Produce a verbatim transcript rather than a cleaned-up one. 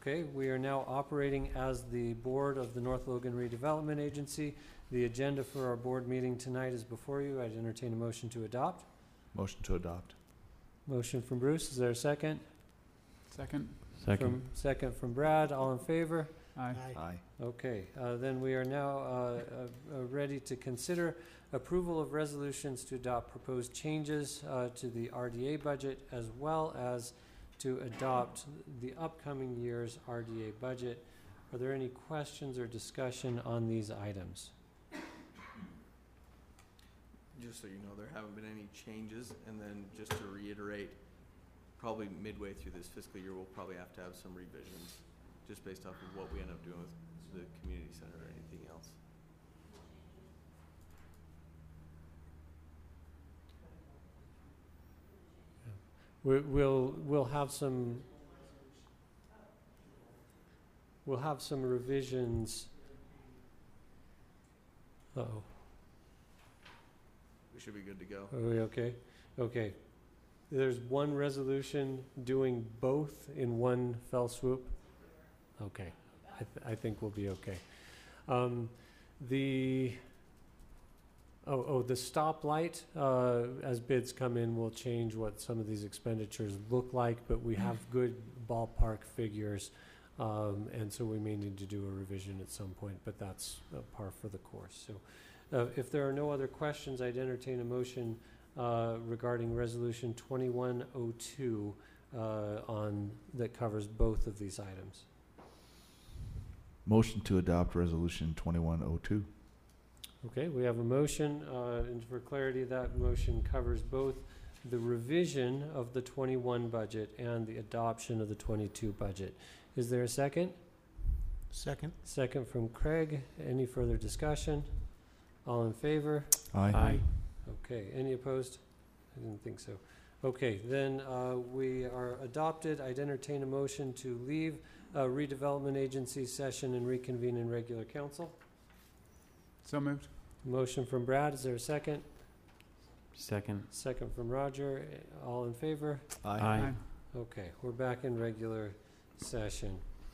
Okay, we are now operating as the board of the North Logan Redevelopment Agency. The agenda for our board meeting tonight is before you. I'd entertain a motion to adopt. Motion to adopt. Motion from Bruce. Is there a second? Second. From, second from Brad. All in favor? Aye. Aye. Okay, uh, then we are now uh, uh, uh, ready to consider approval of resolutions to adopt proposed changes uh, to the R D A budget, as well as to adopt the upcoming year's R D A budget. Are there any questions or discussion on these items? Just so you know, there haven't been any changes, and then just to reiterate, probably midway through this fiscal year, we'll probably have to have some revisions, just based off of what we end up doing with the community center or anything else. We, we'll, we'll have some, we'll have some revisions. Uh-oh. We should be good to go. Are we okay? Okay. There's one resolution doing both in one fell swoop? Okay. I, th I think we'll be okay. Um, the, oh, oh, the stoplight, uh, as bids come in, will change what some of these expenditures look like, but we have good ballpark figures, um, and so we may need to do a revision at some point, but that's uh, par for the course. So, uh, if there are no other questions, I'd entertain a motion uh, regarding Resolution twenty-one oh two uh, on that covers both of these items. Motion to adopt resolution twenty-one oh two. Okay, we have a motion, uh, and for clarity, that motion covers both the revision of the twenty-one budget and the adoption of the twenty-two budget. Is there a second? Second. Second from Craig. Any further discussion? All in favor? Aye. Okay, any opposed? I didn't think so. Okay, then uh, we are adopted. I'd entertain a motion to leave uh, redevelopment agency session and reconvene in regular council. So moved. Motion from Brad. Is there a second? Second. Second from Roger. All in favor? Aye. Okay, we're back in regular session.